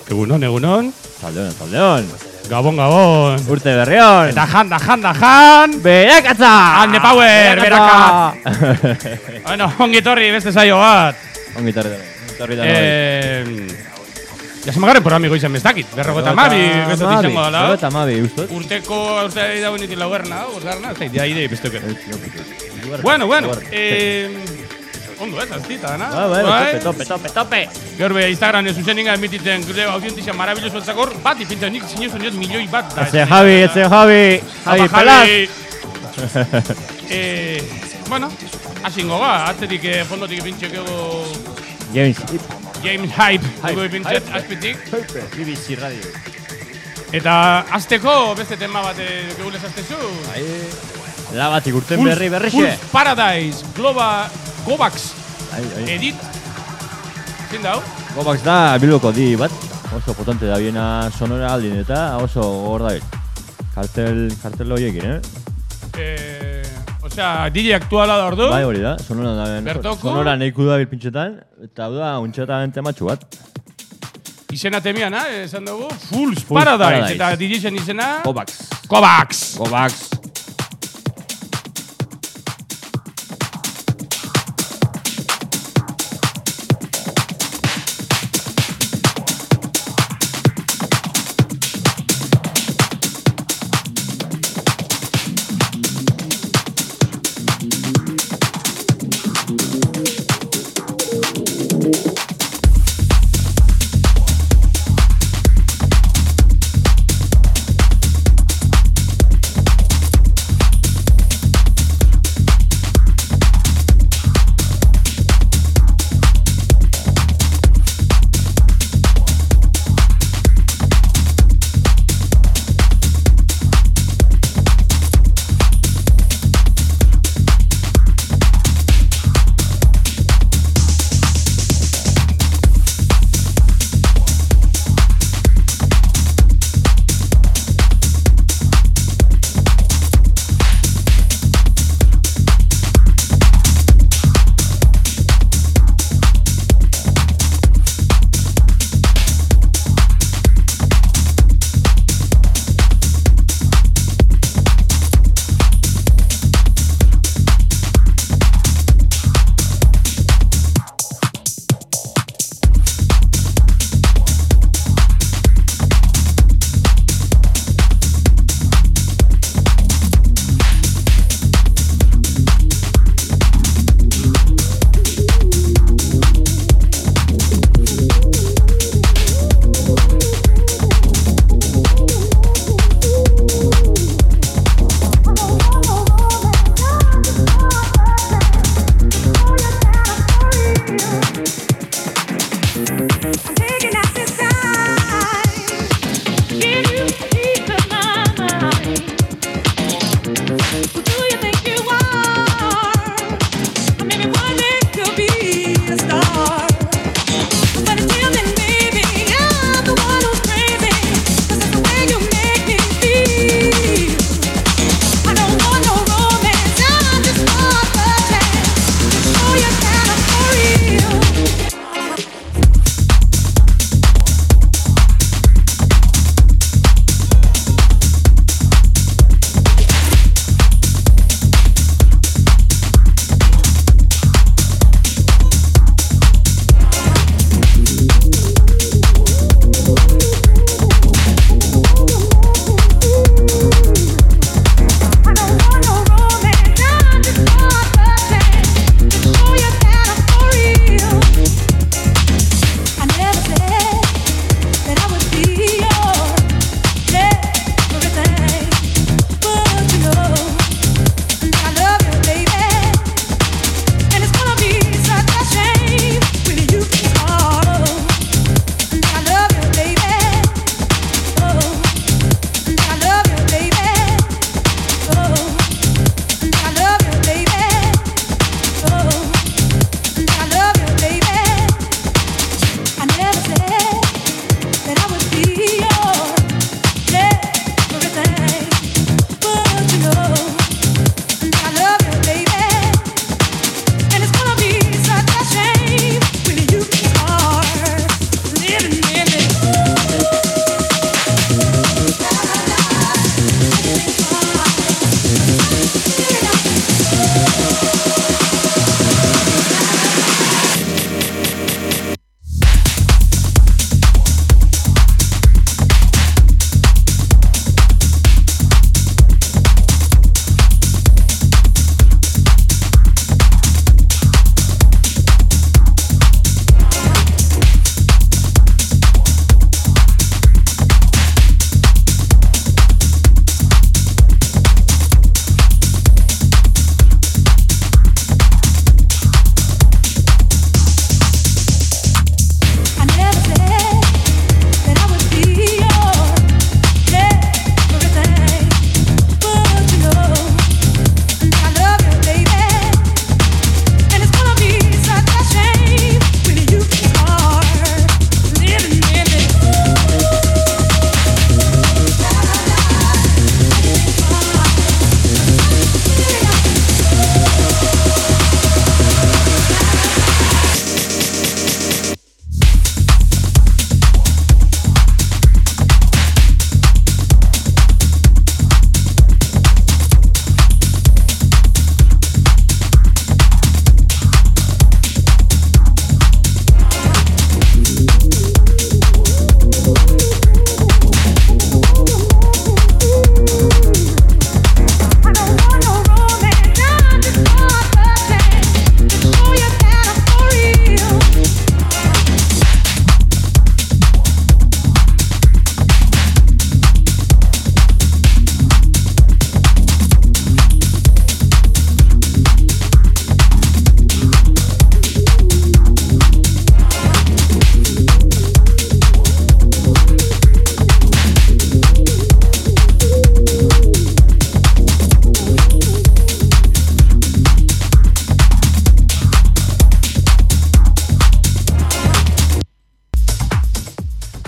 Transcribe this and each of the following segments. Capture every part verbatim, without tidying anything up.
Egunon, egunon. Zaldeon, zaldeon. Gabon, gabon. Urte berrion. Eta jan, da jan, da jan. Berakatza! Hande power, beraka. Bueno, ongi torri beste saio bat. Ongi torri da. Torri da. Eh, ya se magaren por amigo izan bestakit. Berrogota mabi, beste izango dala. Berrogota mabi, ustot. Urteko, urte da bonitik laugarna, urgarna, ez da, idea ide, beste Bueno, bueno, eh... Ondo ez, aztita, na? Ba, ba, tope, tope, tope. Gaur be, Instagramen zuzen inga emititzen gure audientizia marabilloso entzakor, bat ipintzen nik zinezun jot milioi bat da. Eze Javi, eze Javi, Javi Pelaz. Eh, bueno, asingo ga, atzetik fondotik ipintxek ego... James James Hype, ego ipintzet azpitik. B B C Radio. Eta azteko beste tema bat gegulez aztezu. Labatik urten berri berrixe. Pulse Paradise, Globa, Kovacs, Edit. Zin dau? Kovacs da Bilboko di bat. Oso potente da biena sonora aldin eta oso gogor da bit. Kartel, kartel horiekin, eh? Eh, o sea, D J aktuala da ordu. Bai hori da, sonora da. Bertoko. Sonora neiku da bilpintxetan. Eta hau da, untxetan tematxu bat. Izena temian, eh? Esan dugu, Pulse Paradise. Eta D J zen izena... Kovacs. Kovacs. Kovacs.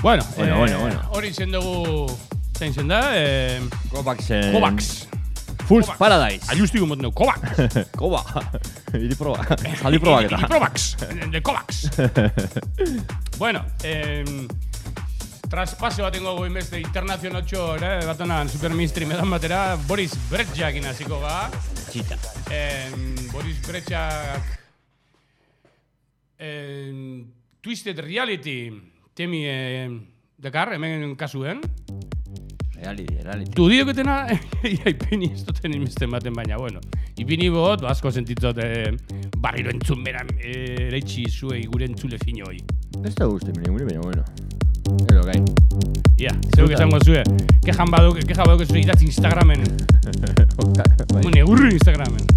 Bueno, bueno, eh, bueno, bueno. Hori zen dugu, zein zen da? Eh, Kovaxen... Kovax. Fools Kovax. Paradise. Aiusti gumot neu, Kovax. Koba. Iri proba. Zaldi probak eta. Iri Provax, de Kovax. Bueno, eh, traspaso bat ingo goin beste internazionotxo, eh, bat honan superministri medan batera, Boris Brejchakin hasiko ga. Txita. Eh, Boris Brejchak eh, Twisted Reality temi eh, dakar, hemen kasuen. Reality, reality. Tu dioketena, ia ipini ez duten inmesten baten baina, bueno. Ipini bot, asko sentitzot eh, barriro entzun beran eh, ereitsi zuei gure entzule finoi. Ez da guzti, mini guri, baina bueno. Ero, gai. Ia, zeuk esango zue. Kejan baduk, keja baduk zure idatzi Instagramen. Mune, urru Instagramen.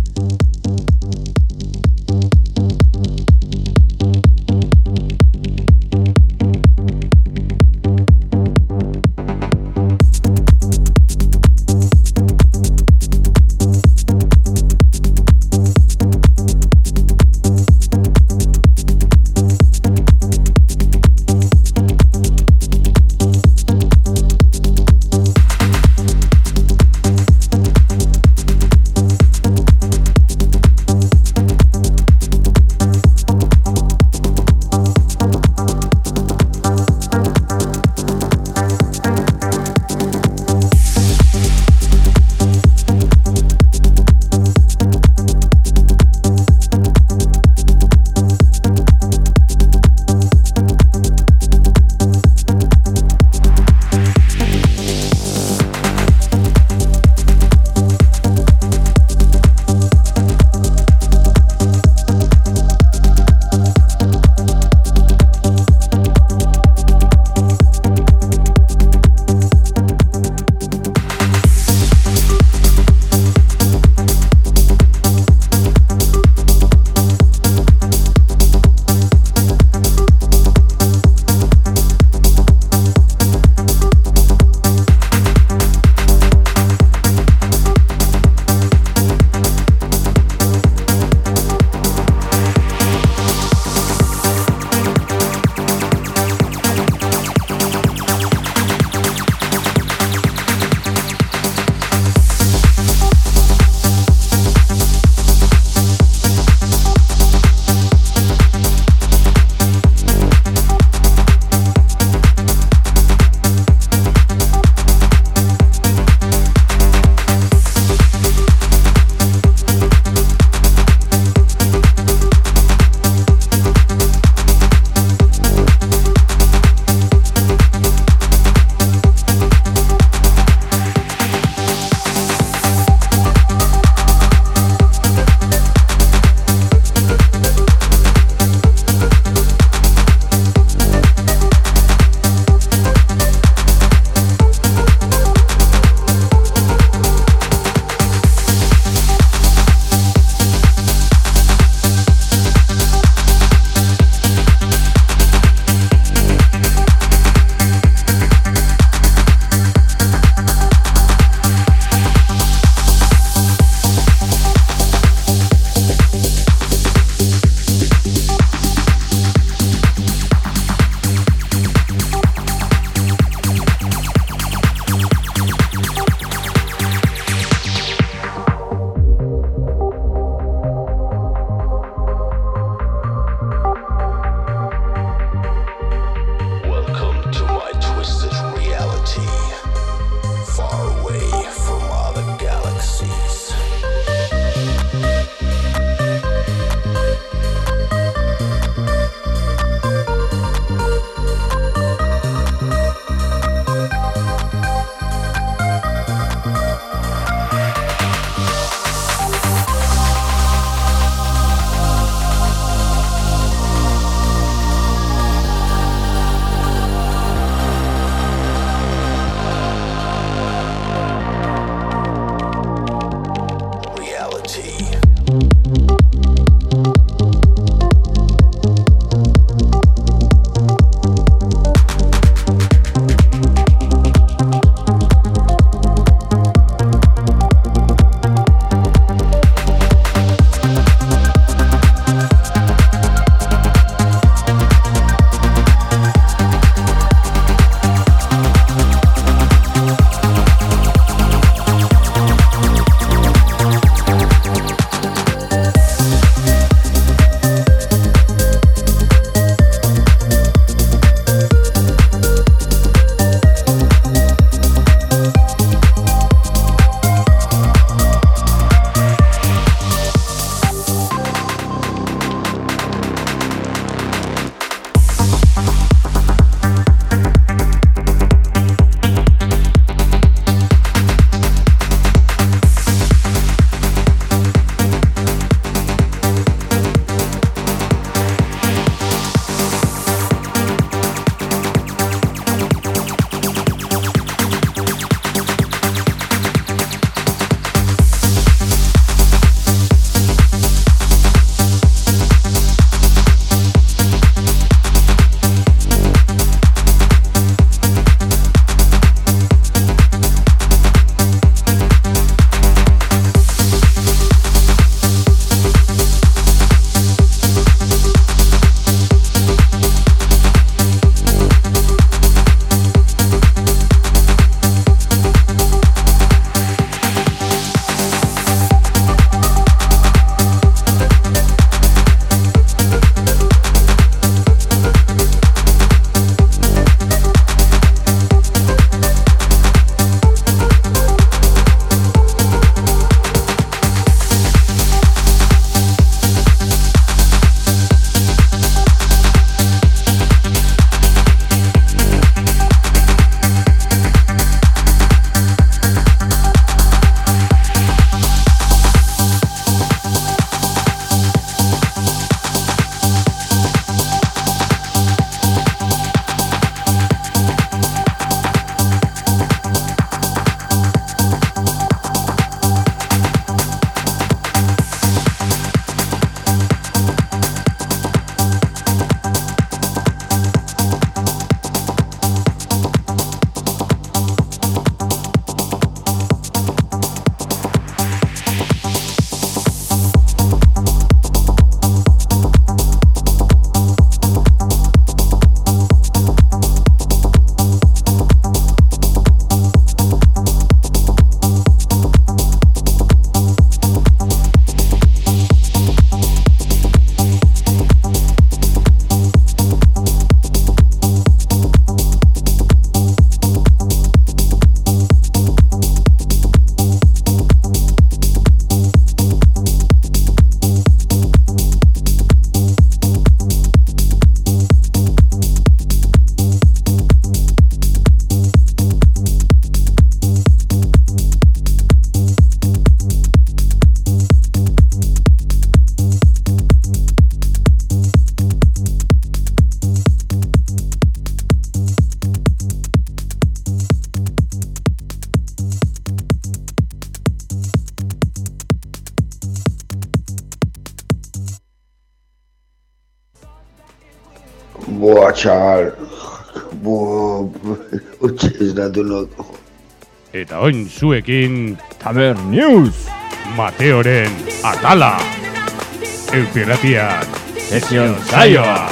Boa, chaval. Boa, utxe ez datu noko. Eta oin zuekin Taber News! Mateoren Atala. Eupiratiak Session saioa.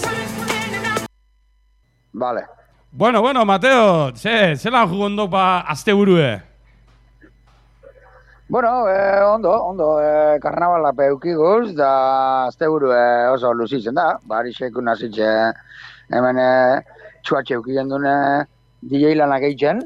Vale. Bueno, bueno, Mateo, ze, zelan jugondok ba azte burue? Bueno, eh, ondo, ondo, eh, karnavala peukiguz, da asteburu eh, oso luzitzen da. Barixek unazitxe hemen eh, txuatxe eukigen dune D J lanak eitzen.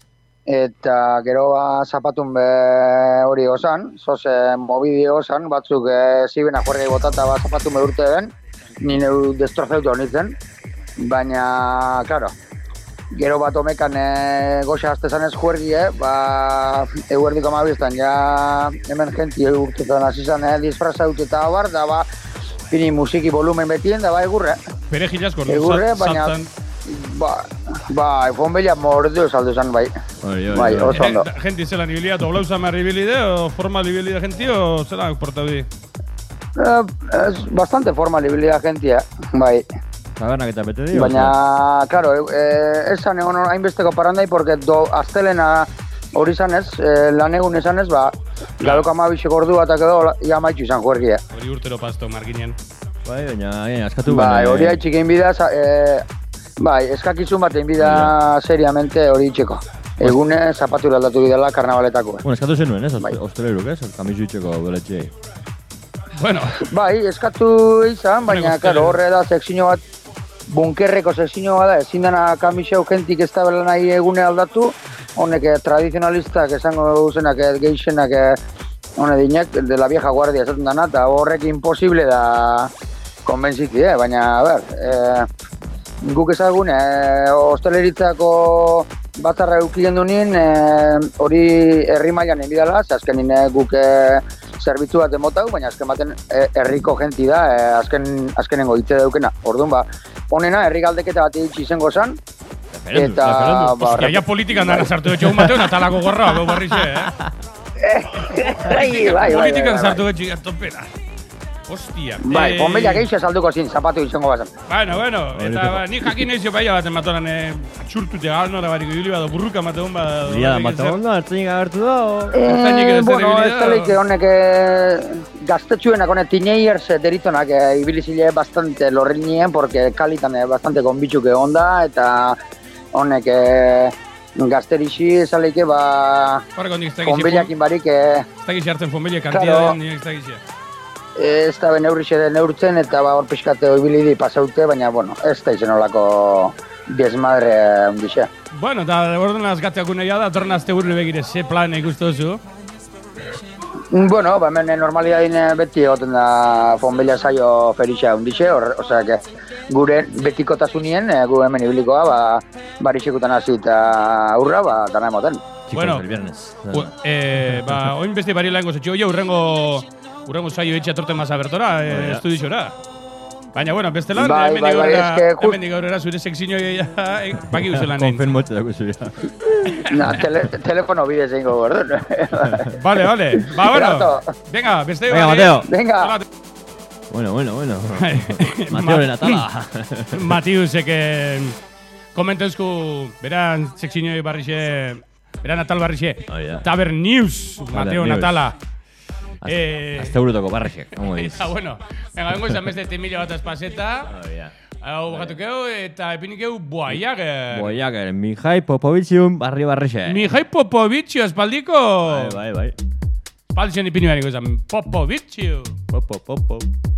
Eta gero ba zapatun be hori osan, zoze mobidi osan, batzuk eh, zibena juergei botata ba zapatun be urte den, nire destrozeutu honitzen. Baina, claro, gero bat omekan e, goxa aztezan ez juergie, ba, eguerdiko amabiztan, ja hemen genti urtetan azizan e, disfraza dut eta abar, da ba, pini musiki volumen betien, da ba, egurre. Bere gilasko, egurre, baina, ba, ba, fonbella mordu saldu zen, bai. Oi, oi, bai, oi. oso ondo. Eh, Genti zelan ibiliat, oblauza marri ibilide, o formal ibilide genti, o zelan portaudi? Eh, es bastante formal ibilida gentia, bai. Tabernak eta bete dio? Baina, claro, eh, esan egon hainbesteko parrandai, porque do, aztelena hori zanez, eh, lan egun esanez, ba, galoko amabixek ordu batak edo, ia maitxu izan juergia. Hori urtero pasto marginen. Bai, baina, baina, askatu Bai, hori haitxik egin bida, eh, bai, eskakizun bat egin bida seriamente hori itxeko. Egune, zapatu aldatu bidela karnabaletako. Bueno, eskatu zenuen, ez? Bai. Osteleruk, ez? Kamizu itxeko beletxei. Bueno, Bai, eskatu izan, baina, Honek claro, hostelero. horre da sekzio bat, bunkerreko sekzio bat da, ezin dena kamiseu jentik ez da bela nahi egune aldatu, honek eh, tradizionalistak esango duzenak, eh, geixenak, eh, hone dinek, de la vieja guardia esaten dana, eta horrek imposible da konbentziki, eh? Baina, a ber, eh, guk ezagun, eh, hosteleritzako batzarra eukien dunien, eh, hori herri mailan enbidala, ze azkenin eh, guk eh, zerbitzu bat emotau, baina azken baten eh, herriko genti da, eh, azken, azkenengo hitze daukena. Orduan, ba, honena, herri galdeketa bat itxi izango zan, eta, ba, ostia, ja politikan dara sartu etxo Mateon atalako gorra, gau barrixe, eh? bai, bai, bai, Politikan bai, sartu etxo topera. Hostia. Bai, eh, fonbella geixa salduko zin, zapatu izango bazan. Bueno, bueno, eta Horretako. ba, ni jakin ezio baia baten matoran eh, atxurtute galnora bariko juli bado burruka mateon ba... Ia da, bata ondo, hartzenik agertu da, o... Ertzainik ere zer bueno, ibili ez da, da o? leike honek eh, gaztetxuenak, honek teenagers eh, deritzonak eh, ibilizile bastante lorrinien, porque kalitan eh, bastante konbitxuk egon da, eta honek eh, gazterixi ez da leike, ba, Horrek ondik ez da fonbellakin barik, eh, gixi hartzen fonbelia Claro. kantia den, nire ez da gixi. ez da neurrixe den neurtzen, eta ba, hor pixkate oibilidi pasaute, baina, bueno, ez da izen olako desmadre ondixe. Bueno, eta orduan azgatzeak uneia da, torren azte burri begire, ze plan ikustu duzu? Bueno, ba, hemen normalidadin eh, beti egoten da fonbella saio ferixa ondixe, osea, que gure betikotasunien, eh, gu hemen ibilikoa, ba, barixekutan hasi eta aurra, ba, dana emoten. Chicos, Bueno. el viernes. Bu, eh, ba, oin beste bari lango zetxo, oia urrengo, urrengo saio etxe atorten maz abertora, Oh, eh, ja. estudixora. Baina, bueno, beste lan, Bai, hemen bai, bai, aurrera, eske just- hemen aurrera zure sekzino ja, eh, baki guzu lan egin. Konfen motxe dago zuria. Na, tele, telefono bidez egingo gordun. Vale, vale, ba, bueno, Erato. venga, beste Venga, bari- Mateo. Venga, Hola, Bueno, bueno, bueno. Bai. Mateoren atala. Matiusek eh, komenteuzku, beran sekzinoi barrixe, beran atal barrixe, Oh, ja. Taber News, Mateo News. Natala. Eh, Azte burutoko barrexek, como diz. Eta, bueno, venga, vengo izan beste temila bat espaseta, Oh, ja. hau bajatukeu eta epinikeu Boiager. Boiager, Mihai Popovitzium barri barrexe. Mihai Popovitxio espaldiko. Bai, bai, bai. Espaldixen ipini bariko izan, Popovitxio. Pop, pop, pop, pop.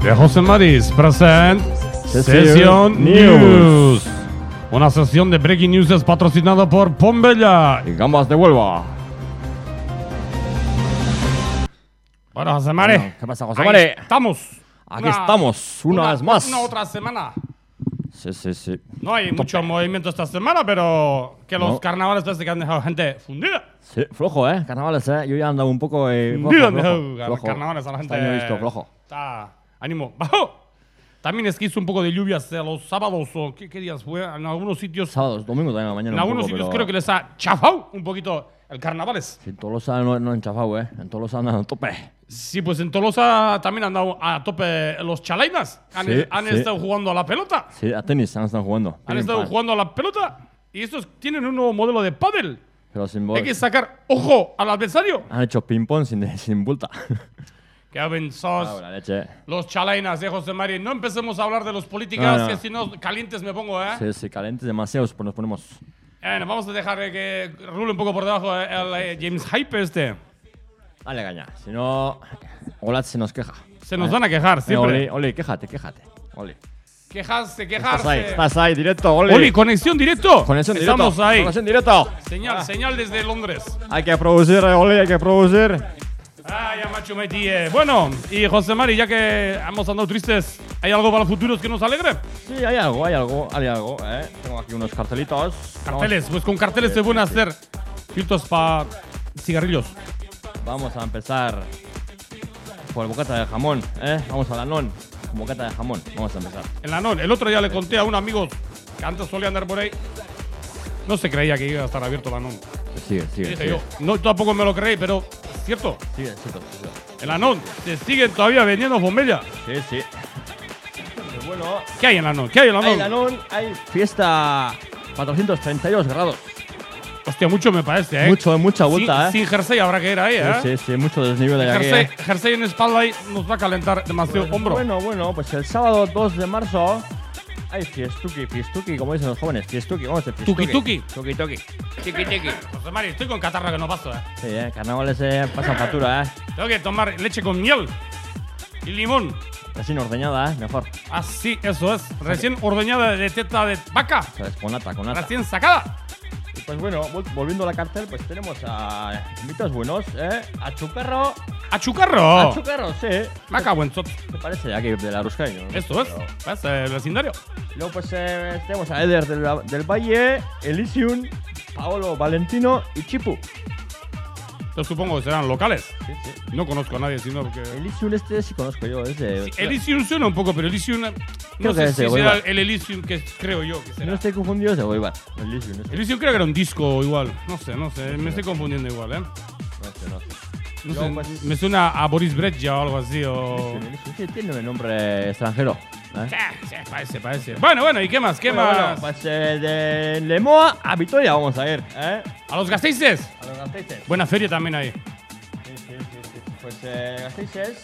de José Maris present Session Session News. News. Una sesión de Breaking News es patrocinada por Pombella. Y Gambas de Huelva. Bueno, José Mari. Bueno, ¿qué pasa, José Ahí Mari? estamos. Aquí estamos, una vez más. Una otra semana. Sí, sí, sí. No hay mucho movimiento esta semana, pero que los No. carnavales parece que han dejado gente fundida. Sí, flojo, ¿eh? Carnavales, ¿eh? Yo ya ando un poco... Eh, flojo, Fundida han flojo, dejado los flojo. carnavales a la gente. Este año he visto flojo. Está, ánimo, bajo. También es que hizo un poco de lluvias eh, los sábados o ¿qué, qué días fue? En algunos sitios, Sábados, domingo también a la mañana. en un algunos poco, sitios pero- creo que les ha chafado un poquito el carnavales. Sí, en Tolosa no, no han chafado, ¿eh? En Tolosa andan a tope. Sí, pues en Tolosa también han dado a tope los chalainas. Han, Sí, han sí. estado jugando a la pelota. Sí, a tenis han estado jugando. Han Pim, estado pam. jugando a la pelota. Y estos tienen un nuevo modelo de pádel. Pero sin Hay bol. que sacar ojo al adversario. Han hecho ping-pong sin, sin bulta. Que avanzos. Ah, la leche. Los chalainas de José Mari. No empecemos a hablar de los políticos, No, no. que si no calientes me pongo, ¿eh? Sí, sí, calientes demasiados, pues nos ponemos... Bueno, vamos a dejar eh, que rule un poco por debajo eh, el eh, James Hype este. Dale caña, si no... Olat se nos queja. Se nos van a quejar Eh, siempre. Oli, Oli, quéjate, quéjate. Oli. Quejarse, Estás quejarse. ahí, estás ahí, directo, Oli. Oli, conexión directo. Conexión directo. Estamos ahí. Conexión directo. Señal, señal desde Londres. Hay que producir, eh, Oli, hay que producir. Ah, ya macho metí. eh. Bueno, y José Mari, ya que hemos andado tristes, ¿hay algo para los futuros que nos alegre? Sí, hay algo, hay algo, hay algo, eh. Tengo aquí unos cartelitos. Carteles, pues con carteles se pueden hacer filtros para cigarrillos. Vamos, vamos a empezar por el bocata de jamón, eh. Vamos a la non. Con bocata de jamón, vamos a empezar. En la non, el otro día le conté a un amigo que antes solía andar por ahí. No se creía que iba a estar abierto la non. Sigue, sigue, Dije sigue. yo, no, tampoco me lo creí, pero es cierto. Sigue, sigue, sigue. En la non se siguen todavía vendiendo bombella. Sí, sí. Pues bueno, ¿Qué hay en la non? ¿Qué hay en la non? hay la non, hay fiesta cuatrocientos treinta y dos grados. Hostia, mucho me parece, ¿eh? Mucho, mucha vuelta, sin, eh. sin jersey habrá que ir ahí, ¿eh? Sí, sí, sí, mucho desnivel de aquí. Jersey, eh. jersey en espalda ahí nos va a calentar demasiado hombro. Bueno, bueno, pues el sábado dos de marzo hay fiestuki, fiestuki, como dicen los jóvenes, fiestuki, vamos a decir Tuki, fiestuki. tuki. Tuki, tuki. Tiki, tiki. José Mari, estoy con catarra que no paso, ¿eh? Sí, eh, carnavales eh, pasan factura, eh. Tengo que tomar leche con miel y limón. Recién ordeñada, eh, mejor. Así, eso es. Recién ordeñada de teta de vaca. ¿Sabes? Con nata, con nata. Recién sacada. Y pues bueno, vol- volviendo a la cartel, pues tenemos a invitados buenos, eh. A Chuperro. ¡A chucarro! A Chuperro, sí. Me cago en tot. ¿Qué parece? Aquí de la Ruscaño. ¿no? Esto es. Pero- ¿Ves? El vecindario. Luego pues eh, tenemos a Eder del, del Valle, Elysium, Paolo Valentino y Chipu. Yo supongo que serán locales. Sí, sí. No conozco a nadie, sino porque... Elysium este sí conozco yo, es de... Sí, Elysium suena un poco, pero Elysium... eh, Creo No que sé es de si será Goibar. el Elysium que creo yo que Si será. no estoy confundido es de Goibar. Elysium este. Elysium creo que era un disco igual. No sé, no sé. Me estoy confundiendo igual, ¿eh? No sé, no sé. No Yo, sé, pues- me suena a Boris Brejcha o algo así, o... Elysium sí, tiene un nombre extranjero. ¿eh? Sí, sí, parece, parece. Bueno, bueno, ¿y qué más? ¿Qué Bueno, más? bueno, pues eh, de Lemoa a Vitoria vamos a ir, ¿eh? A los Gasteices. A los Gasteices. Buena feria también ahí. Sí, sí, sí, sí. Pues eh, Gasteices.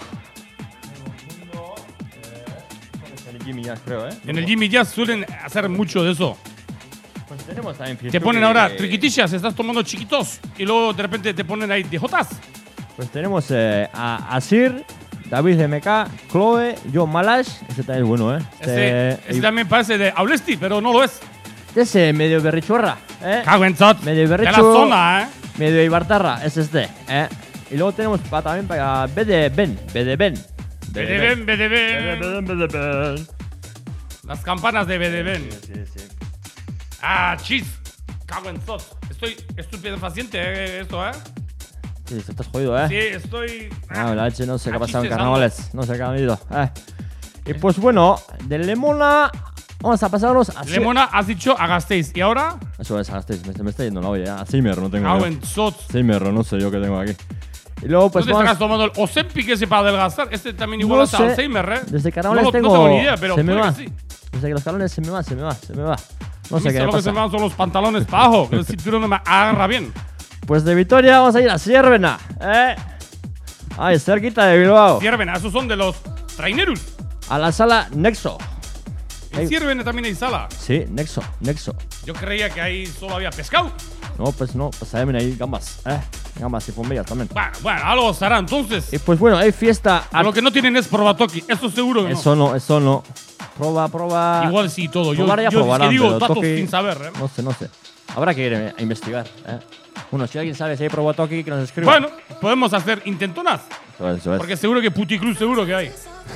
Segundo, eh, es el Jimmy Jazz, creo, ¿eh? En el Jimmy Jazz suelen hacer mucho de eso. Pues tenemos también Te Fiestuki, ponen ahora eh, triquitillas, estás tomando chiquitos y luego de repente te ponen ahí de jotas. Pues tenemos eh, a Asir, David M K, Chloe, John Malash. Este también es bueno, ¿eh? Este, este también parece de Aulesti, pero no lo es. Ese medio berrichorra, ¿eh? Cago en tot. Medio De la berricho. zona, ¿eh? Medio Ibartarra, es este, ¿eh? Y luego tenemos pa- también para B de Ben, B de Ben. Bedeben, Bedeben. Ben, B de Ben. Las campanas de Bedeben. Sí, sí. Ah, chis. Cago en tot. Estoy estupefaciente, eh, esto, ¿eh? Sí, estás jodido, ¿eh? Sí, estoy... Ah, la H no sé qué ha Ah, pasado en chistes, carnavales, no sé qué ha habido, ¿eh? Y pues bueno, de Lemona vamos a pasarnos a... Lemona, has dicho a Gasteiz. ¿Y ahora? Eso es, Gasteiz, me, me está yendo la olla, ¿eh? A Zimmer no tengo Cago yo. en tot. Zimmer, no sé yo qué tengo aquí. Y luego pues ¿Tú te vamos... estarás tomando el Ozempic ese para adelgazar? Este también igual No hasta sé. Alzheimer, ¿eh? Desde carnavales no, tengo... No tengo ni idea, pero se me puede va. que sí. Desde que los carnavales se me va, se me va, se me va. No A sé mí qué solo me que se pasa. me van son los pantalones para abajo, que el cinturón no me agarra bien. Pues de Vitoria vamos a ir a Siervena, ¿eh? Ahí, cerquita de Bilbao. Cierven, esos son de los traineros. A la sala Nexo. En Hay- Siervena también hay sala. Sí, Nexo, Nexo. Yo creía que ahí solo había pescado. No, pues no, pues también hay gambas. Eh, gambas y bombillas también. Bueno, bueno, algo será entonces. Y pues bueno, hay fiesta. Lo que no tienen es probatoki. Eso seguro que no. Eso no, eso no. Proba, proba. Igual sí, todo. Yo, Probar ya yo es probarán, que digo pero datos toki- sin saber, ¿eh? No sé, no sé. Habrá que ir a investigar. ¿eh? Bueno, si alguien sabe si hay probatoki, que nos escriba. Bueno, podemos hacer intentonas. Eso es, eso es. Porque seguro que Puticlub seguro que hay.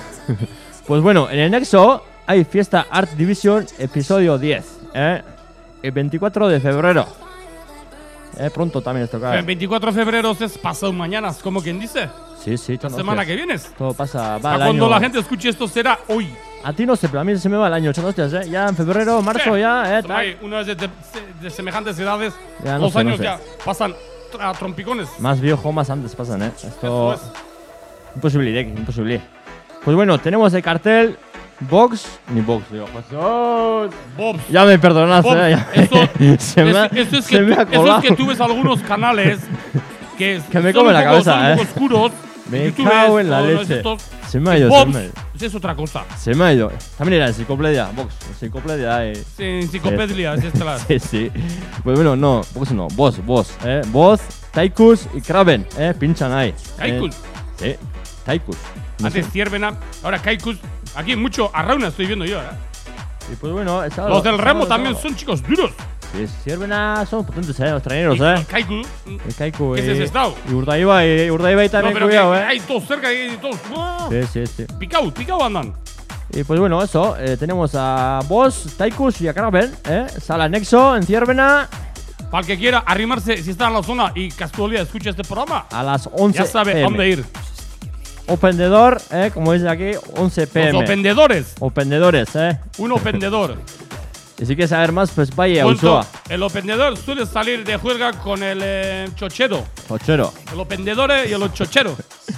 Pues bueno, en el Nexo hay fiesta Art Division episodio diez. ¿eh? El veinticuatro de febrero. Eh, pronto también esto cae. El veinticuatro de febrero es pasado mañana, como quien dice. Sí, sí, La semana que viene. Todo pasa, va Para el cuando año. la gente escuche esto será hoy. A ti no sé, pero a mí se me va el año, echando hostias, ¿eh? Ya en febrero, marzo, Eh, ya, ¿eh? son ahí, una vez de, de- de semejantes edades, Ya, no los sé, no años sé. ya pasan a trompicones. Más viejo, más antes pasan, ¿eh? Esto. Eso es. Imposible, imposible. Pues bueno, tenemos el cartel Box. Ni Box, digo. Pues, oh, Bobs. ya me perdonas, Bobs, ¿eh? Ya- eso, se me ha, es, eso es se que me ha tú, eso colado. es que tú ves algunos canales que, Que me son come un la poco- cabeza, son un ¿eh? poco oscuros. Me Y tú cago ves en la todos leche. estos- Se me ha ido, se Bobs me ha ido. es otra cosa. Se me ha ido. También era enciclopedia, Box. Enciclopedia, eh. Sí, enciclopedia, es esta la. Sí, sí. Pues bueno, no, Box no. Boss, Boss, ¿eh? Boss, Taikus y Kraven, ¿eh? Pinchan ahí. Kaikus. Eh, sí, Taikus. No Antes sé. Siervena, ahora Kaikus. Aquí mucho Arrauna estoy viendo yo, ¿eh? Y pues bueno, es algo- Los del es remo algo- también son chicos duros. Sí, sirven a. Son potentes, ¿eh? Los traineros, Y ¿eh? Kaikus. El Kaiku ¿Qué y. es ese estado? Y Urdaibai, Urdaibai No, también, pero que, cuidado, que ¿eh? hay todos cerca y todos. ¡Buah! Sí, sí, sí. Picao, picao andan. Y pues bueno, eso. eh, tenemos a Boss, Taikus y a Kraven, ¿eh? Sala Nexo en Ciervena Para el que quiera arrimarse, si está en la zona y casualidad escucha este programa, a las once. ya sabe p a m. dónde ir. Open the door, ¿eh? Como dice aquí, once p m. Los opendedores. Opendedores, ¿eh? Un opendedor. Y si quieres saber más, pues vaya a Punto. Usoa. El opendedor suele salir de juerga con el eh, chochero. Ochero. El opendedor y el chochero.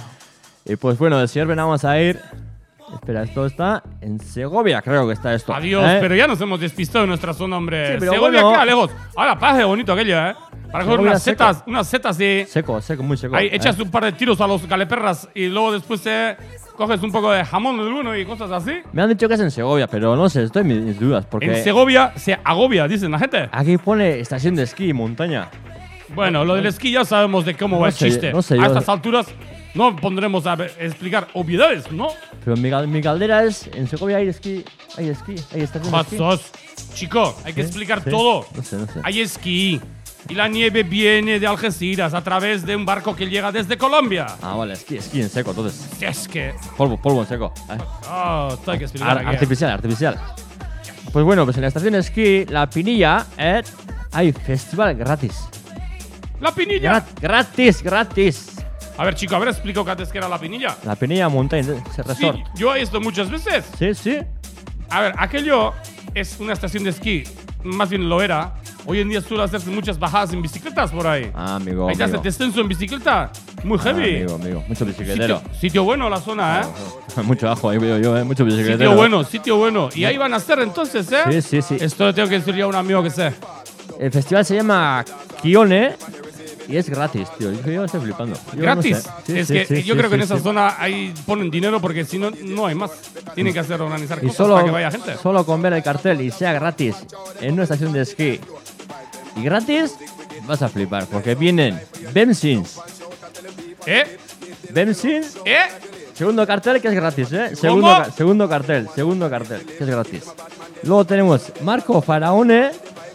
Y pues bueno, de Ciervena vamos a ir. Espera, esto está en Segovia, creo que está esto. Adiós, ¿eh? pero ya nos hemos despistado de nuestra zona, hombre. Sí, pero Segovia bueno. queda lejos. Ahora, paje bonito aquello, ¿eh? Para coger Segovia unas seco. setas, unas setas de. Seco, seco, muy seco. Ahí ¿eh? echas un par de tiros a los galeperras y luego después eh, coges un poco de jamón del uno y cosas así. Me han dicho que es en Segovia, pero no sé, estoy en mis dudas. Porque En Segovia se agobia, dicen la gente. aquí pone estación de esquí y montaña. Bueno, lo del esquí ya sabemos de cómo No va el sé, chiste. no sé, a yo- estas alturas no pondremos a ver- explicar obviedades, ¿no? Pero mi, gal- mi caldera es, en Segovia hay esquí, hay esquí, hay estación de esquí. Josos. Chico, hay que Sí, explicar sí. todo. No sé, no sé. Hay esquí. Y la nieve viene de Algeciras a través de un barco que llega desde Colombia. Ah, vale, esquí, esquí en seco, entonces. Si es que. Polvo, polvo en seco. ¿eh? Ah, esto hay que explicar. Ar- aquí. artificial, artificial. Pues bueno, pues en la estación de esquí, La Pinilla, ¿eh? hay festival gratis. La pinilla. Grat- gratis, gratis. A ver, chico, a ver, explico que antes que era la pinilla. La Pinilla Mountain ese Sí, resort. yo he ido muchas veces. Sí, sí. A ver, aquello es una estación de esquí. Más bien lo era. Hoy en día suele hacerse muchas bajadas en bicicletas por ahí. Ah, amigo, Ahí te hace amigo. descenso en bicicleta. Muy Ah, heavy. amigo, amigo. Mucho bicicletero. Sitio, sitio bueno la zona, ¿eh? Mucho ajo, ahí veo yo, ¿eh? Mucho bicicletero. Sitio bueno, sitio bueno. Y ahí van a hacer entonces, ¿eh? Sí, sí, sí. Esto le tengo que decir ya a un amigo que sé. El festival se llama Kione y es gratis, tío. Yo, yo estoy flipando. Yo Gratis. no sé. Sí, es sí, que sí, yo sí, creo que en sí, esa sí. zona ahí ponen dinero porque si no, no hay más. Tienen que hacer organizar Y cosas solo, para que vaya gente. solo con ver el cartel y sea gratis en una estación de esquí y gratis, vas a flipar. Porque vienen Bemsins. ¿Eh? Bemsins, ¿Eh? segundo cartel que es gratis, ¿eh? Segundo, ¿Cómo? ca- segundo cartel, segundo cartel que es gratis. Luego tenemos Marco Faraone,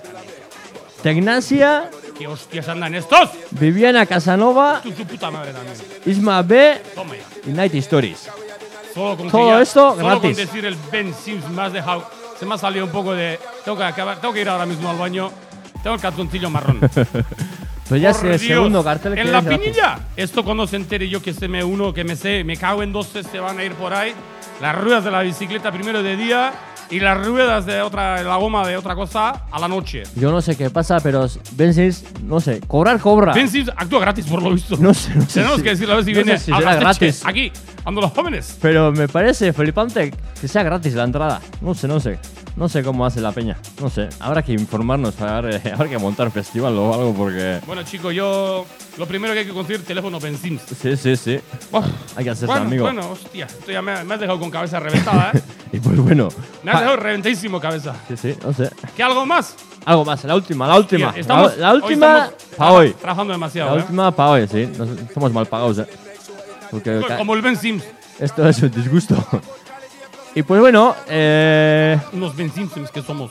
Tecnasia, ¿Qué hostias andan estos? Viviana Casanova, Tu, tu puta madre también. Isma B Toma ya. y Night Stories. Solo con que Todo ya- esto solo gratis. con decir el Ben Sims me has dejado. Se me ha salido un poco de. Tengo que acabar, tengo que ir ahora mismo al baño. Tengo el calzoncillo marrón. Pues ya Por es el Dios. segundo cartel que En es la gratis. pinilla. Esto cuando se entere yo que se me uno, que me sé, me cago en dos, se van a ir por ahí. Las ruedas de la bicicleta primero de día y las ruedas de otra, la goma de otra cosa a la noche. Yo no sé qué pasa, pero Bemsins, no sé, cobrar cobra. Ben Sims actúa gratis por lo visto. No sé, no sé. Tenemos si- que decirle a ver si no sé viene si a será las gratis. teches, aquí, ando los jóvenes. Pero me parece flipante que sea gratis la entrada. No sé, no sé. No sé cómo hace la peña. No sé. Habrá que informarnos, para ver, eh, habrá que montar festival o algo porque. Bueno, chicos, yo lo primero que hay que conseguir teléfono Ben Sims. Sí, sí, sí. Uf. Hay que hacerse Bueno, amigo. bueno, hostia, esto ya me, me has dejado con cabeza reventada, ¿eh? Y pues bueno. Me has pa- dejado reventadísimo, cabeza. Sí, sí, no sé. ¿Qué algo más? Algo más, la última, la última. Tío, estamos- la, la hoy última estamos para hoy. Trabajando demasiado, La ¿eh? última para hoy, sí. Nos, estamos mal pagados, ¿eh? Porque ca- Como el Ben Sims. esto es un disgusto. Y pues bueno, eh, Unos Ben Simpsons que somos.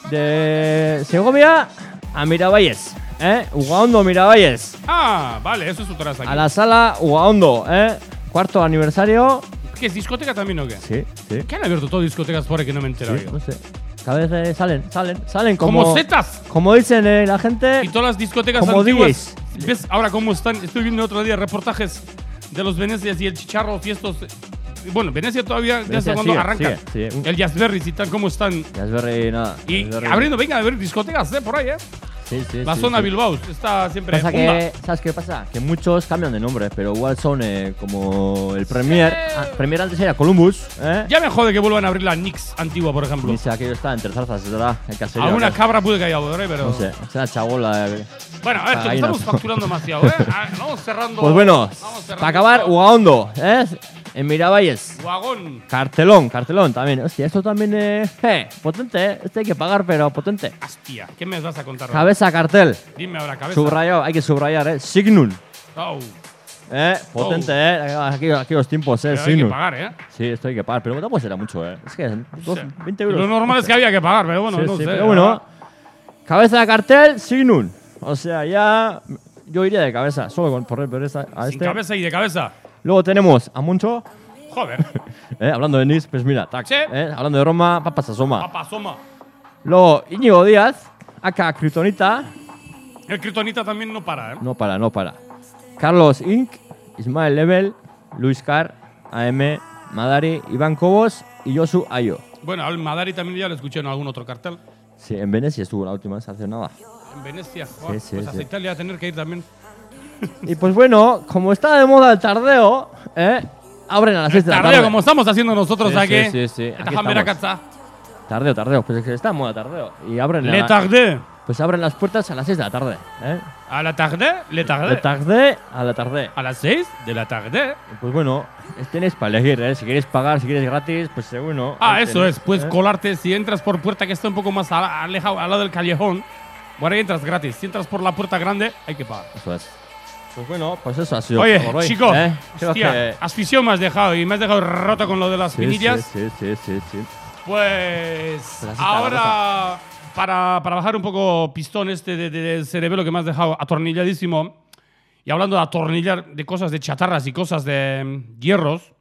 de Segovia a Miravalles, ¿eh? Ugaondo Miravalles. Ah, vale, eso es otra aquí. A la sala Ugaondo, ¿eh? Cuarto aniversario. ¿Qué es discoteca también o qué? Sí, sí. ¿Qué han abierto todas discotecas por ahí que no me he enterado Sí, yo? no sé. Cada vez eh, salen, salen, salen como. Como setas. Como dicen eh, la gente. Y todas las discotecas Como antiguas. ¿Ves ahora cómo están? Estoy viendo otro día reportajes de los Venecias y el Chicharro, fiestos. Bueno, Venecia todavía, ya Venecia hasta cuando sigue, arranca. sigue, sigue. El Jazzberry y tal, cómo están. Raspberry, nada. Y Raspberry. abriendo, venga, a ver discotecas, ¿eh? Por ahí, ¿eh? Sí, sí, La sí, zona sí. Bilbao está siempre Pasa funda. que, ¿sabes qué pasa? Que muchos cambian de nombre, pero igual son eh, como el Premier. Ah, Premier antes era Columbus, ¿eh? Ya me jode que vuelvan a abrir la Nix antigua, por ejemplo. Ni sé, aquello está entre zarzas, ¿verdad? El caserío. Alguna acá. cabra puede que haya por ahí, pero. No sé, es una chabola. eh. Bueno, a ver, Ah, que ahí estamos no. facturando demasiado, ¿eh? Ah, Vamos cerrando. Pues bueno, vamos cerrando para acabar, esto. Ugaondo, ¿eh? En Miravalles. Guagón. Cartelón, cartelón también. Hostia, esto también es. Eh, potente, ¿eh? Este hay que pagar, pero potente. Hostia, ¿qué me vas a contar ahora? Cabeza cartel. Dime ahora, cabeza. Subrayado, hay que subrayar, ¿eh? Signum. Oh, Eh, potente, ¿eh? Aquí, aquí los tiempos, ¿eh? pero hay que Signum. pagar, ¿eh? Sí, esto hay que pagar, pero tampoco será mucho, ¿eh? Es que dos, sé. veinte euros. Lo normal es que había que pagar, pero bueno, Sí, no sí, sé. pero bueno, ¿verdad? cabeza de cartel, Signum. O sea, ya yo iría de cabeza, solo con, por, por esta, a Sin este. cabeza y de cabeza. Luego tenemos a Muncho, Joder. eh, hablando de Nice, pues mira, tac, Sí. eh, hablando de Roma, Papas Asoma. Papa Soma. Luego Íñigo Díaz, acá Kryptonita, El Kryptonita también no para, ¿eh? no para, no para. Carlos Inc, Ismael Level, Luis Carr, A M, Madari, Iván Cobos y Josu Ayo. Bueno, al Madari también ya lo escuché en algún otro cartel. Sí, en Venecia estuvo la última vez, hace nada. En Venecia. Joder, sí, pues sí. hasta Italia a tener que ir también. Y pues bueno, como está de moda el tardeo, eh, abren a las seis de la Tardeo, tarde. como estamos haciendo nosotros Sí, aquí. sí, sí, sí. Esta Aquí jambera estamos. caza. Tardeo, tardeo, pues es que está de moda tardeo. Y abren, Le la- tardé. pues abren las puertas a las seis de la tarde. ¿eh? A la tarde. Le De tardé. tarde a la tarde. A las seis de la tarde. Y pues bueno, tenéis para elegir, ¿eh? Si queréis pagar, si queréis gratis, pues seguro. Ah, ahí eso tenéis, es. Puedes ¿eh? colarte. Si entras por puerta que está un poco más ala- alejado, al lado del callejón, bueno, ahí entras gratis. Si entras por la puerta grande, hay que pagar. Eso es. Pues bueno, pues eso ha sido Oye, por hoy, chico, ¿eh? Creo hostia, que- asfixio me has dejado y me has dejado roto con lo de las Sí, pinillas. Sí, sí, sí, sí, sí. Pues Pues así está la ahora, para, para bajar un poco pistón este de, de- del cerebelo que me has dejado atornilladísimo, y hablando de atornillar de cosas de chatarras y cosas de mm, hierros,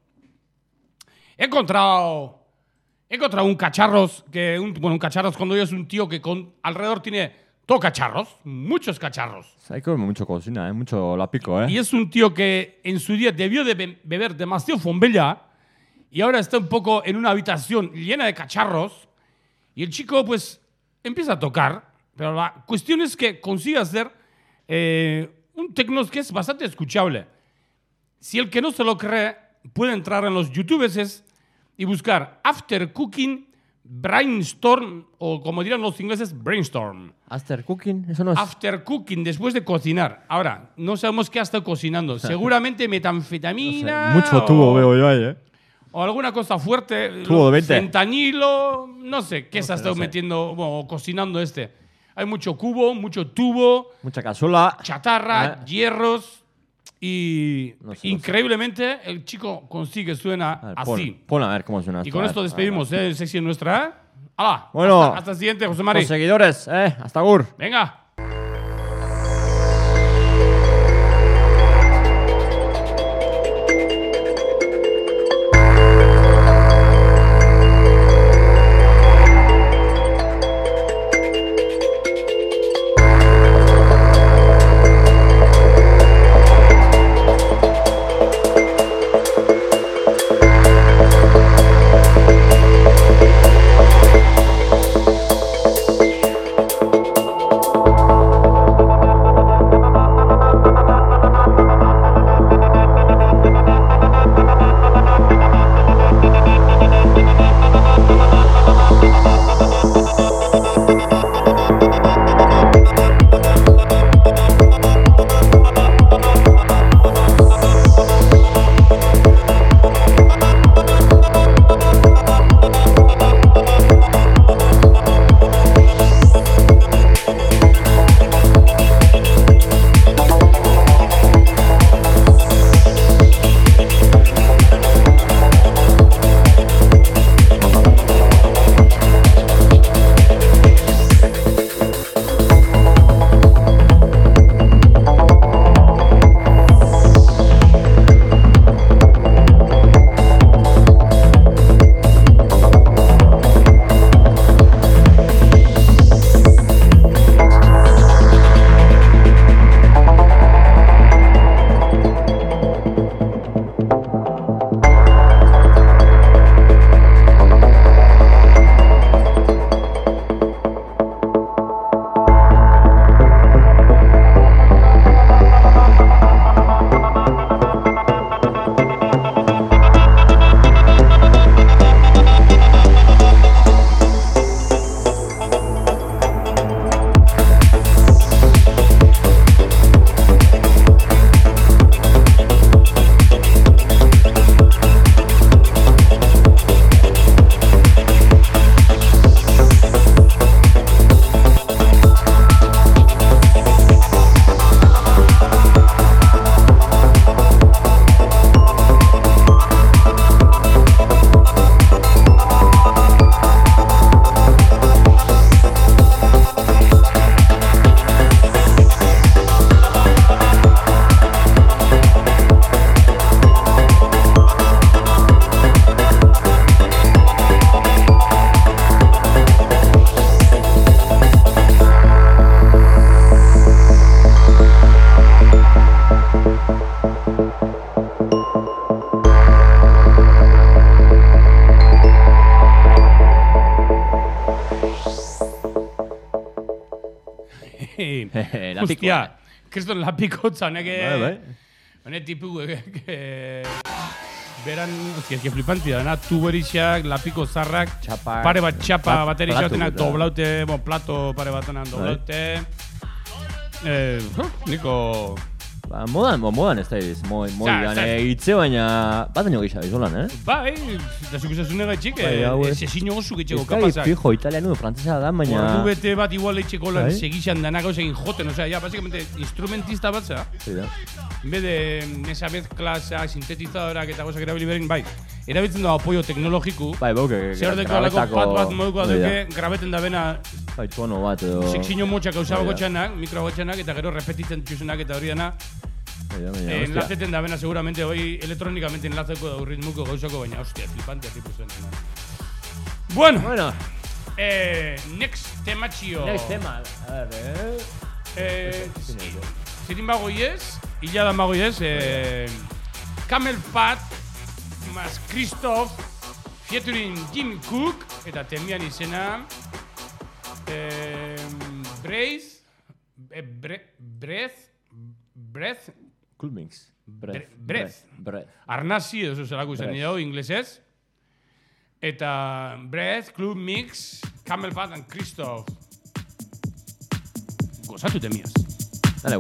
he encontrado, he encontrado un cacharros, que un, bueno, un cacharros cuando es un tío que con, alrededor tiene todo cacharros, muchos cacharros. Hay que comer mucho cocina, ¿eh? Mucho la pico, ¿eh? Y es un tío que en su día debió de be- beber demasiado fombella y ahora está un poco en una habitación llena de cacharros y el chico pues empieza a tocar, pero la cuestión es que consigue hacer eh, un techno que es bastante escuchable. Si el que no se lo cree puede entrar en los YouTubes y buscar After Cooking Brainstorm, o como dirán los ingleses, Brainstorm. After cooking, eso no es. After cooking, después de cocinar. Ahora, no sabemos qué ha estado cocinando. Seguramente metanfetamina. No sé, mucho tubo o, veo yo ahí, ¿eh? o alguna cosa fuerte. Tubo de veinte. Fentanilo. No sé qué se ha sé, estado no sé. metiendo o cocinando este. Hay mucho cubo, mucho tubo, Mucha cazuela. chatarra, Ah. hierros. Y No sé, no sé. increíblemente el chico consigue, suena A ver, así. Pon, pon a ver cómo suena Y esto, con a esto ver, despedimos, ¿eh? Sexy en nuestra. ¿eh? ¡Hala! Bueno. Hasta, hasta el siguiente, José a ver. Mari. Los seguidores, ¿eh? Hasta Gur. Venga. Lapiko. Hostia, kriston lapikotza, honek... Bai, bai. Honek tipu... Beran, hostia, que flipanti da, na, tuberixak, lapiko zarrak, Txapa, pare bat txapa plat- bateri platu xautenak, eta- doblaute, bon, plato pare batenan doblaute. Eh, huh, niko... Ba, modan, bo, modan ez da iz, moi, moi, Ja, dan, za- e, itze baina, bat daño gisa izolan, eh? Bai, da zuk esazune gaitxik, Bai, hau ez. esesino oso gitxeko Ezkai, kapazak. fijo, italianu, frantzesa da, baina... Ordu bete bat igual eitxeko lan Bai. segixan danak egin joten, osea, ja, básicamente, instrumentista bat za. Sí, da. En vez de esa mezclasak, sintetizadorak eta gozak erabili berin, bai, erabiltzen da apoio teknologiku. Bai, bauke, Zer deko alako pat bat moduko hori da. duke, grabeten da bena Bai, tono bat edo... sekzino motxak hausabako Hori da. txanak, mikroago txanak, eta gero repetitzen txusenak eta hori dana. Hori da, baina, Eh, hostia. enlazeten da bena seguramente, hoi elektrónicamente enlazeko da ritmuko gauzako, baina, hostia, flipante tipu zen. Bueno, Bueno, eh, next tematxio. next tema. A ver, eh... Eh, Eso, sí. eso. Zirin bagoiez, illa da bagoiez, eh, Camel Fat, mas Christoph, featuring Jim Cook, eta temian izena, eh, Braith, eh, bre, Breath, Breath, Cool mix. Bre- Breath. breath. Breath. Arnasi, edo zelako izan Breath. dago, inglesez. Eta Breath, Club Mix, Camel Fat and Christoph. Gozatu temiaz. Dale,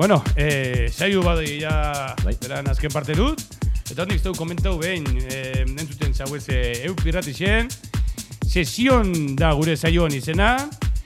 Bueno, eh, saio badoi ja Bai. beran azken parte dut. Eta hondik zeu komentau behin, eh, entzuten zauez eh, eu pirratixen. Sesion da gure saioan izena.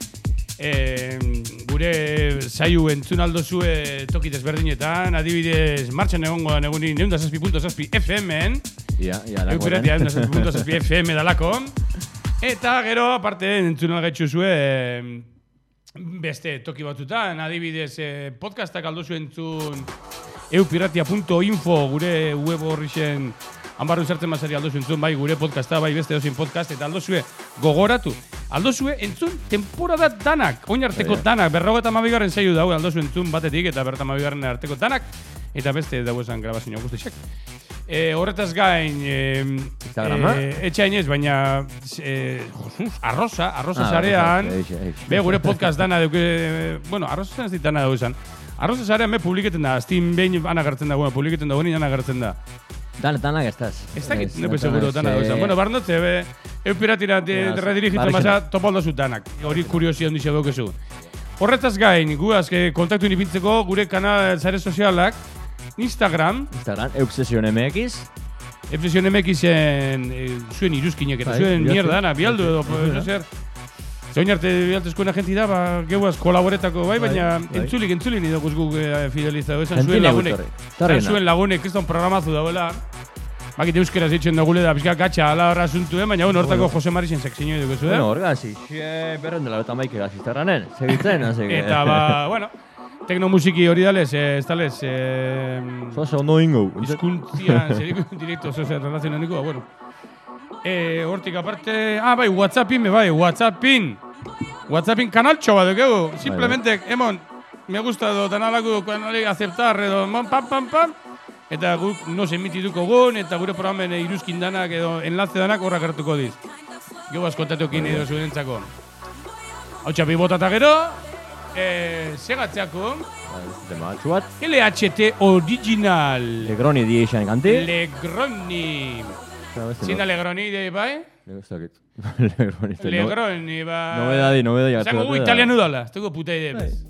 Eh, gure saio entzun aldozue toki desberdinetan. Adibidez, martxan egongoan egunin neunda zazpi punto zazpi F M-en. Ia, ia, Eu piratia neunda zazpi punto zazpi F M dalako. Eta gero, aparte, entzun algaitxu zue, beste toki batzutan, adibidez, eh, podcastak aldozu entzun eupiratia punto info gure web horri zen hanbarru zertzen mazari aldozu entzun, bai gure podcasta, bai beste dozin podcast, eta aldozue gogoratu. Aldozue entzun temporada danak, oin arteko Oia. danak, berrogeita hamabigarren zaio dago aldozu entzun batetik, eta berrogeita hamabigarren arteko danak, eta beste dago esan grabazio guztiak. E, horretaz gain, e, Instagrama? e, etxainez, baina e, arroza, arroza Ah, zarean, arroza, eixe, eixe. be gure podcast dana duke, bueno, arroza zarean ez dit dana dugu esan. Arroza zarean be publiketen da, aztin behin anagartzen da, bueno, publiketen da, guen anagartzen da. Dan, danak estaz. Ez dakit, Ez, nepe danak, seguro dana dugu esan. eh, Bueno, barnotze, be, eu piratira Ja, redirigitu barrixen. masa, topaldozu danak. Hori kuriosia handixe daukezu. Horretaz gain, gu azke kontaktu nipintzeko, gure kanal zare sozialak, Instagram, Instagram, Eubsession M X. Efesion M X-en e, zuen iruzkinek eta Bai, zuen bihurtu. mierda, ana, bialdu edo, Bai. no zer. Zoin arte bialtezkoen agenti da, ba, geuaz kolaboretako, bai, Bai, baina bai. entzulik, entzulik nido guzguk e, fidelizatu. Esan Gentile zuen lagunek, gutorri. Torri esan zuen lagunek, ez da un programazu dauela. Bakit euskeraz eitzen dagule da, pixka gatxa ala horra asuntu, baina bueno, hortako Bueno. Jose Marixen sekzio dugu zu, Bueno, orgazi, xe, berren dela eta maikera zizterranen. Segitzen, así que... Eta, ba, bueno, teknomusiki hori dalez, eh, ez dalez, eh, Zozo ondo ingo. Hizkuntzian, zeriko direkto zoze relazionaniko, ba, bueno. Eh, hortik aparte, ah, bai, WhatsAppin, me bai, WhatsAppin. WhatsAppin kanaltxo bat dugu. Simplemente, emon, me ha gustado danalaku kanali aceptar, edo, mon, pam, pam, pam. Eta guk nos emitituko gun, eta gure programen iruzkin danak, edo enlace danak horrak hartuko diz. Geu askontatukin edo zuentzako. Hau txapi botata gero, eh, segatzeako, Tema batxuat. L H T Original. Legroni die esan kanti. Legroni. Zina Legroni de bai? Legroni. Legroni. Legroni, ba... Nobedadi, nobedadi. Zango gu italianu dala, ez dugu puta ide. Bai.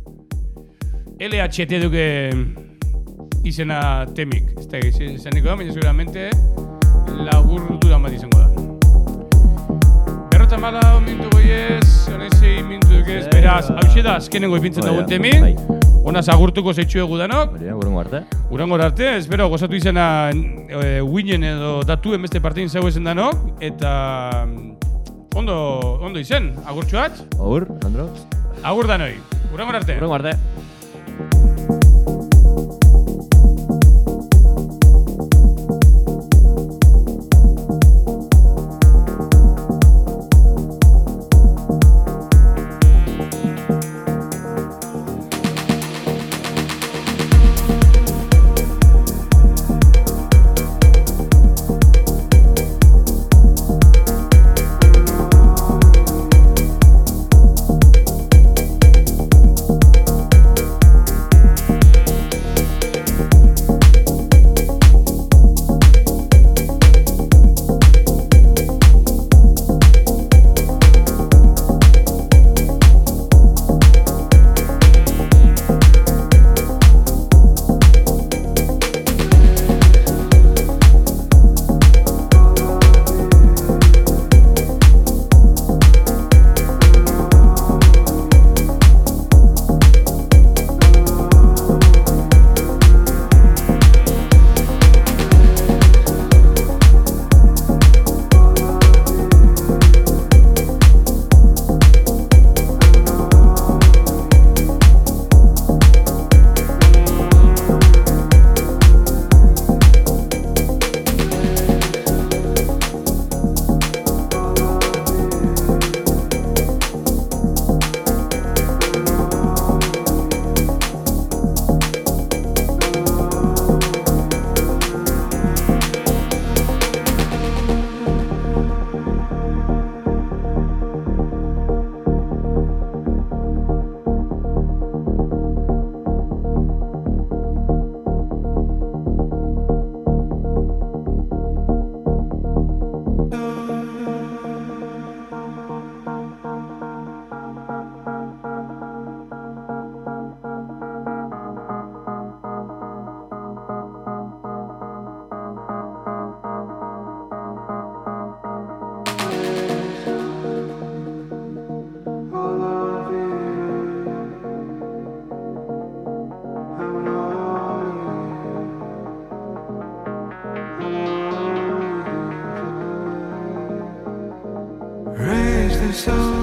L H T duke izena temik. Ez da izaniko da, baina seguramente laburduran bat izango da. Berrota mala mintu goiez, honezei mintu dukez, beraz, hau da, azkenengo ipintzen dagoen temik. Honaz agurtuko zeitxu egu danok. Baina, gurengo arte. Urangor arte, espero gozatu izena e, winen edo datuen beste partein zeu ezen danok, eta mm, ondo, ondo izen, agurtxoat, Agur, Sandro. agur danoi, urangor arte. Gurengo arte. ascensor.